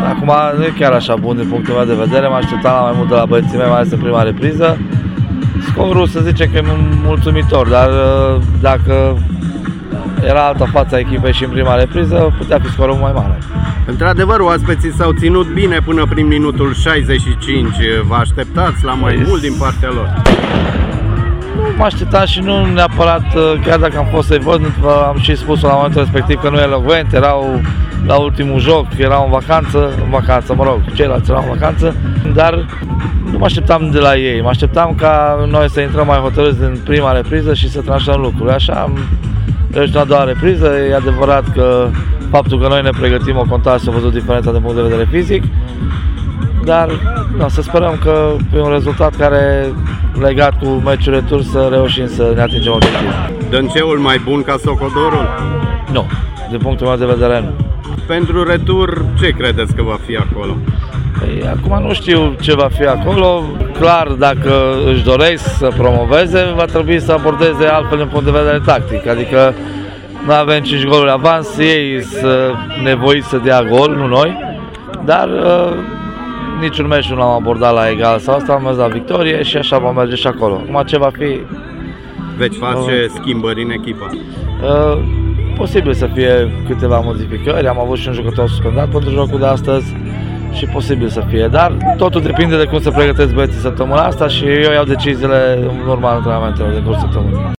Acum nu e chiar așa bun din punctul meu de vedere, mă așteptam la mai mult de la băieții mei, mai ales în prima repriză. Scorul să zicem că e mulțumitor, dar dacă era alta fața echipei și în prima repriză, putea fi scorul mai mare. Într-adevăr, oaspeții s-au ținut bine până prin minutul 65. Vă așteptați la mai mult din partea lor? Nu mă așteptam și nu neapărat, chiar dacă am fost să-i văd, am și spus la momentul respectiv că nu e elocvent, erau la ultimul joc, erau în vacanță, mă rog, ceilalți erau în vacanță, dar nu mă așteptam de la ei, mă așteptam ca noi să intrăm mai hotărâți din prima repriză și să tranșăm lucrurile. Așa am reușit la a doua repriză, e adevărat că faptul că noi ne pregătim o conta și s-a văzut diferența din punct de vedere fizic, dar să sperăm că e un rezultat care, legat cu meciul retur, să reușim să ne atingem obiectivul. Dânceul mai bun ca Socodorul? Nu, din punctul meu de vedere nu. Pentru retur, ce credeți că va fi acolo? Păi, acum nu știu ce va fi acolo. Clar, dacă își doresc să promoveze, va trebui să abordeze altfel din punct de vedere tactic. Adică noi avem 5 goluri avans, ei sunt nevoiți să dea gol, nu noi. Dar niciun meci nu l-am abordat la egal sau asta, am mers la victorie și așa vom merge și acolo. Acum ce va fi... Veți face schimbări în echipă? Posibil să fie câteva modificări, am avut și un jucător suspendat pentru jocul de astăzi și posibil să fie, dar totul depinde de cum se pregătesc băieții săptămâna asta și eu iau deciziile în urma antrenamentelor de curs săptămânii.